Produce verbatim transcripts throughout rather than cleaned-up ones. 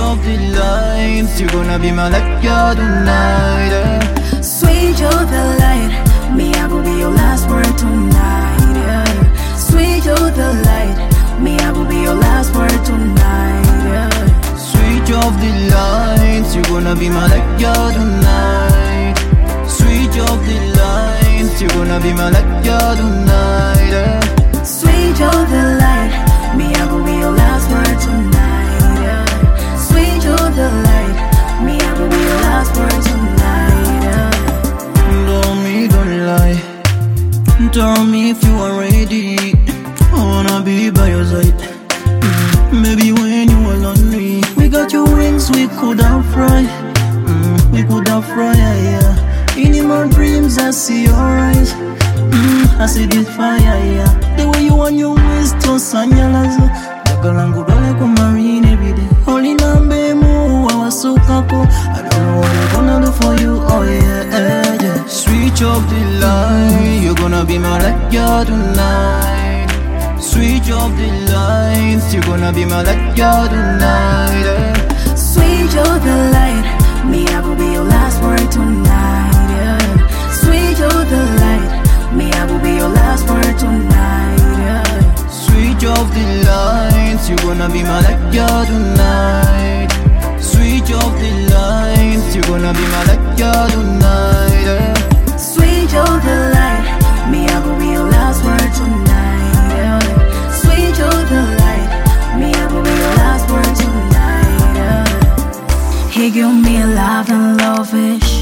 of the lights, you're gonna be my lucky tonight. Yeah. Switch off the light, me I will be your last word tonight. Yeah. Switch off the light, me I will be your last word tonight. Yeah. Switch off the lights, you're gonna be my lucky tonight. Switch off the lights, you're gonna be my lucky tonight. Yeah. Switch off the light, me I will be your last word tonight. Yeah. Switch off the light, me I will be your last word tonight. Yeah. Tell me, don't lie. Tell me if you are ready. I wanna be by your side. Mm, maybe when you are lonely, we got your wings, we could have fly. Mm, we could have fly, yeah, yeah. In my dreams, I see your eyes. Mm, I see this fire, yeah. The way you want your ways to sanyalazo. Dakalangu dole kumarine every day. Holy nambe mu awasukako. I don't know what I'm gonna do for you, oh yeah, yeah, yeah. Switch off the light, you're gonna be my lucky tonight. Switch off the lights, you're gonna be my lucky tonight. Yeah. Switch off the light, me I will be your last word tonight. Yeah. Switch off the light, me I will be your last word tonight. Yeah. Switch off the lights, you're gonna be my lucky tonight. Switch off the lights, you're gonna be my lucky tonight. Yeah. Switch off the light, me I will be your last word tonight. Yeah. Switch off the light, me I will be your last word tonight. Yeah. He give me love and lavish.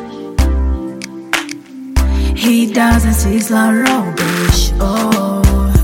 He doesn't see like rubbish. Oh.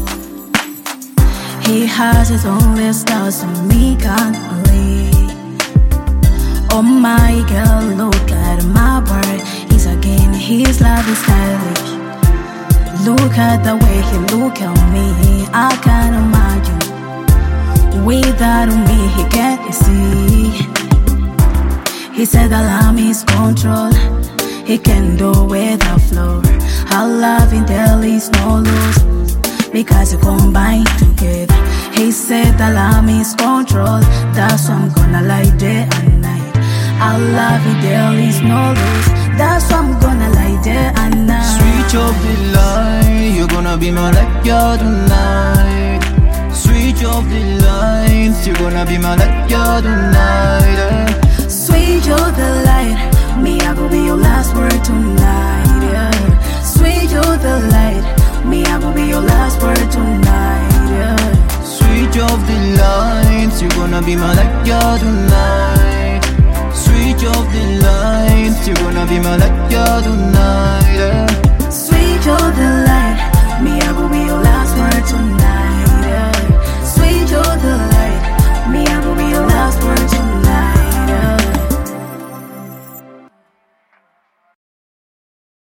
He has his own list of some me can't believe. Oh my girl, look at my word. He's again, his love is stylish. Look at the way he look at me. I can't imagine. Without me, he can't see. He said that love is control. He can do without flow. Our love in there is no lose, because you combine together. He said that love is control. That's why I'm gonna lie day and night. Our love in there is no lose. That's why I'm gonna lie day and night. Switch off the light, you're gonna be my lucky tonight. Switch off the lights, you're gonna be my lucky tonight. Yeah. Switch off the light, me I will be your last word tonight. Yeah. Switch off the light, me I will be your last word tonight. Yeah. Switch off the lights, you're gonna be my lucky tonight. Switch off the lights, you're gonna be my lucky tonight.